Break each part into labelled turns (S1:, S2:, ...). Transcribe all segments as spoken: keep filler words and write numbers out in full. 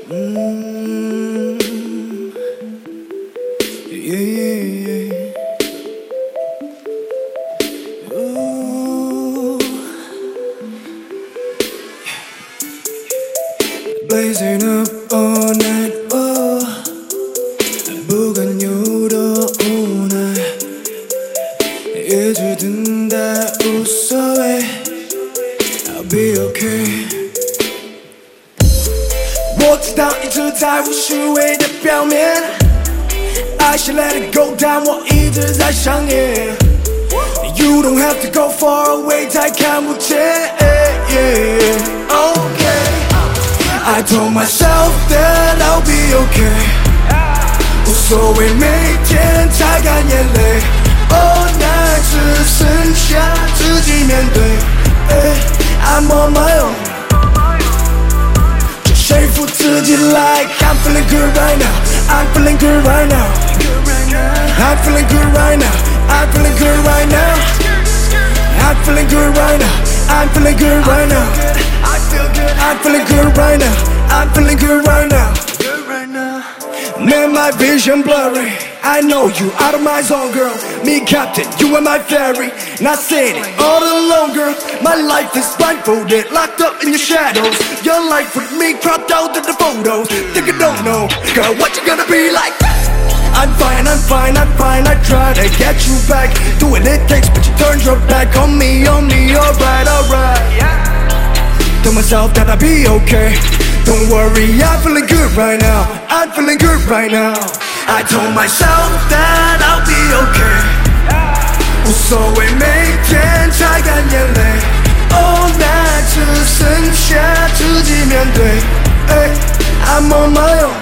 S1: Mm. Yeah, yeah, yeah. Ooh. Blazing up all night. Oh, 무관유로 오나 예주 든다 웃어 왜 I'll be okay 我知道一直在乎虚伪的表面 I should let it go， 但我一直在上演 You don't have to go far away， 才看不见 Okay I told myself that I'll be okay 无所谓每天擦干眼泪 Oh， 那只剩下自己面对 I'm on my own 就说服自己 like I'm feeling good right now I'm feeling good right now I'm feeling good right now I'm feeling good right now I'm feeling good right now I'm feeling good right now I feel good I'm feeling good right now I'm feeling good right now Man, my vision blurry I know you out of my zone, girl Me captain, you are my fairy Not sailing all alone, girl My life is blindfolded Locked up in your shadows Your life with me cropped out in the photos Think you don't know Girl, what you gonna be like? I'm fine, I'm fine, I'm fine I try to get you back Do what it takes But you turned your back on me, on me Alright, alright Tell myself that I'll be okay Don't worry, I'm feeling good right now I'm feeling good right now I told myself that I'll be okay 无所谓每天擦干眼泪 Oh， 那只剩下自己面对 I'm on my own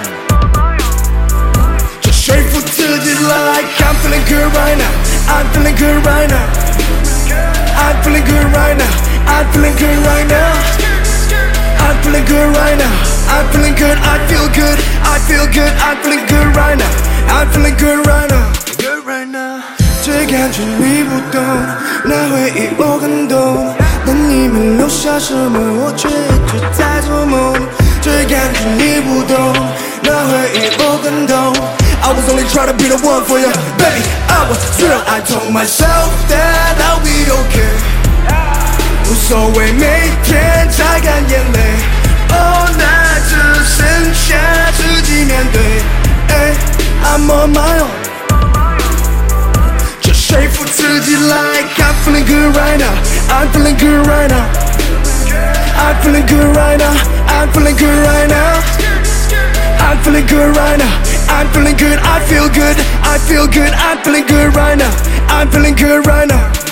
S1: 就说服自己 like I'm feeling good right now I'm feeling good right now I'm feeling good right now I'm feeling good right now I'm feeling good right now I'm feeling good, I feel good I feel good, I'm feeling good right now I'm feeling good right now Good right now 这感觉你不懂那回忆我感动但你没留下什么我却一直在做梦这感觉你不懂那回忆我感动 I was only trying to be the one for you Baby, I was real I told myself that I'll be okay 无所谓每天擦干眼泪 Oh， 那只剩下自己面对 I'm on my own 就说服自己 like I'm feeling good right now I'm feeling good right now I'm feeling good right now I'm feeling good right now I'm feeling good right now I'm feeling good I feel good I feel good I'm feeling good right now I'm feeling good right now